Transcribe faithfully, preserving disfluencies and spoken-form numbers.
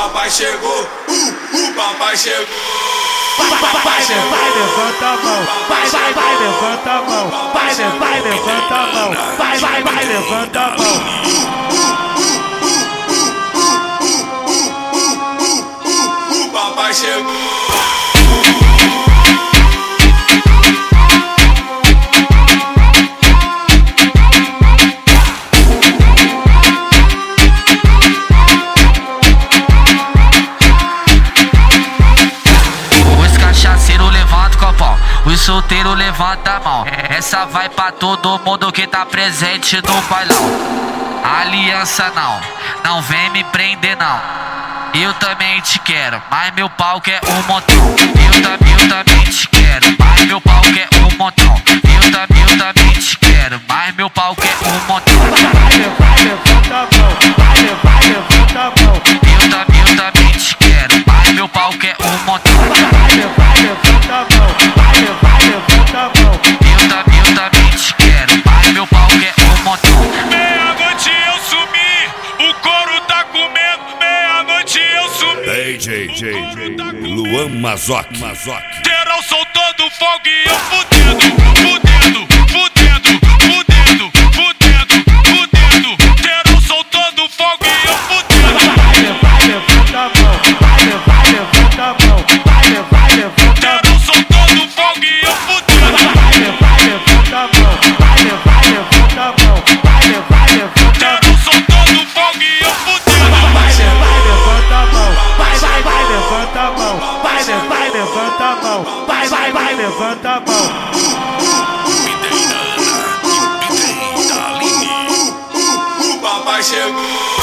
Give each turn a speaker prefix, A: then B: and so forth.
A: papai chegou, uh, o papai chegou.
B: Vai, vai, vai, vai, levanta a mão. Vai, vai, vai, levanta a mão. Vai, vai, levanta a mão. Vai, vai, vai, levanta a mão.
A: O papai chegou.
C: Os solteiros levanta a mão. Essa vai pra todo mundo que tá presente no bailão. Aliança não, não vem me prender não. Eu também te quero, mas meu pau quer um montão. Eu, tam, eu também te quero, mas meu pau quer um montão. Eu, tam, eu também te quero, mas meu pau quer um montão.
B: Vai, vai, levanta a mão. Vai, vai, levanta a mão.
C: Eu, tam, eu também te quero, mas meu pau quer um montão.
B: Vai, vai, levanta a mão. Vai, vai, levanta a mão.
C: Eu, tam, eu também te quero, mas meu pau quer um montão.
D: Meia-noite eu sumi, o couro tá comendo. Meia-noite eu sumi.
E: D J, J, J, Luan Mazoc, Mazoc.
D: Geral soltando fogo e eu fudendo, fudendo, fudendo, fudendo, fudendo, fudendo. Geral soltando fogo e eu fudendo.
B: Vai, vai, levanta a mão. Vai, vai, levanta a mão. Vai, vai, levanta a mão.
D: Geral soltando fogo e eu fudendo.
B: Vai, vai, levanta a mão. Vai, vai, levanta a mão. Vai, vai, levanta a mão.
D: Geral soltando fogo e eu fudendo.
B: Vai, vai, levanta a mão. Vai, vai, vai, levanta a mão. Vai, vai, levanta a mão. Vai, vai, vai, levanta a mão.
A: O papai chegou.